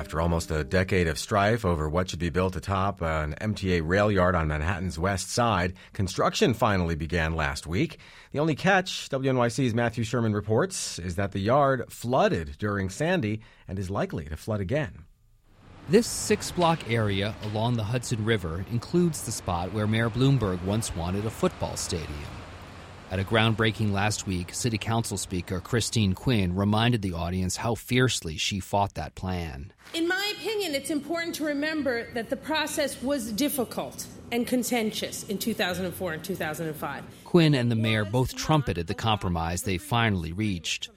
After almost a decade of strife over what should be built atop an MTA rail yard on Manhattan's west side, construction finally began last week. The only catch, WNYC's Matthew Sherman reports, is that the yard flooded during Sandy and is likely to flood again. This 6-block area along the Hudson River includes the spot where Mayor Bloomberg once wanted a football stadium. At a groundbreaking last week, City Council Speaker Christine Quinn reminded the audience how fiercely she fought that plan. In my opinion, it's important to remember that the process was difficult and contentious in 2004 and 2005. Quinn and the mayor both trumpeted the compromise they finally reached.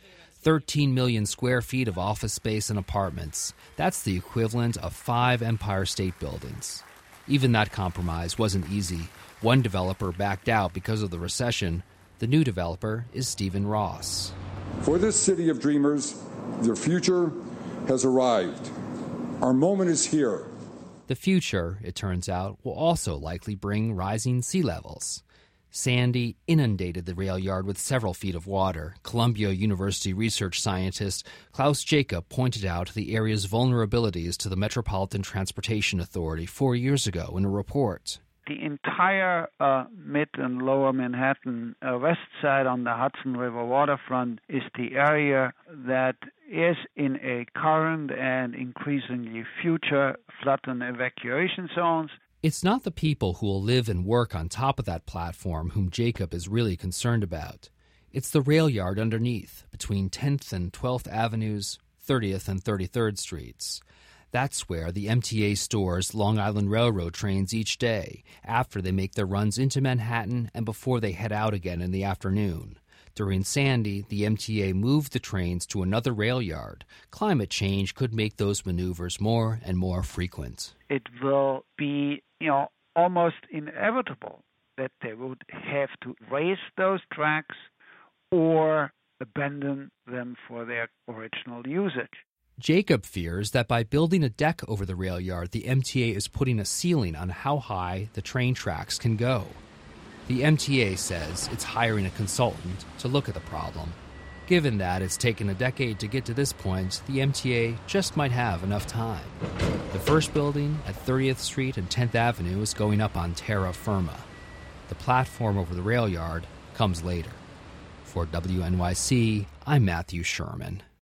13 million square feet of office space and apartments. That's the equivalent of 5 Empire State Buildings. Even that compromise wasn't easy. One developer backed out because of the recession. The new developer is Stephen Ross. For this city of dreamers, their future has arrived. Our moment is here. The future, it turns out, will also likely bring rising sea levels. Sandy inundated the rail yard with several feet of water. Columbia University research scientist Klaus Jacob pointed out the area's vulnerabilities to the Metropolitan Transportation Authority 4 years ago in a report. The entire mid and lower Manhattan west side on the Hudson River waterfront is the area that is in a current and increasingly future flood and evacuation zones. It's not the people who will live and work on top of that platform whom Jacob is really concerned about. It's the rail yard underneath, between 10th and 12th Avenues, 30th and 33rd Streets. That's where the MTA stores Long Island Railroad trains each day, after they make their runs into Manhattan and before they head out again in the afternoon. During Sandy, the MTA moved the trains to another rail yard. Climate change could make those maneuvers more and more frequent. It will be, almost inevitable that they would have to raise those tracks or abandon them for their original usage. Jacob fears that by building a deck over the rail yard, the MTA is putting a ceiling on how high the train tracks can go. The MTA says it's hiring a consultant to look at the problem. Given that it's taken a decade to get to this point, the MTA just might have enough time. The first building at 30th Street and 10th Avenue is going up on terra firma. The platform over the rail yard comes later. For WNYC, I'm Matthew Sherman.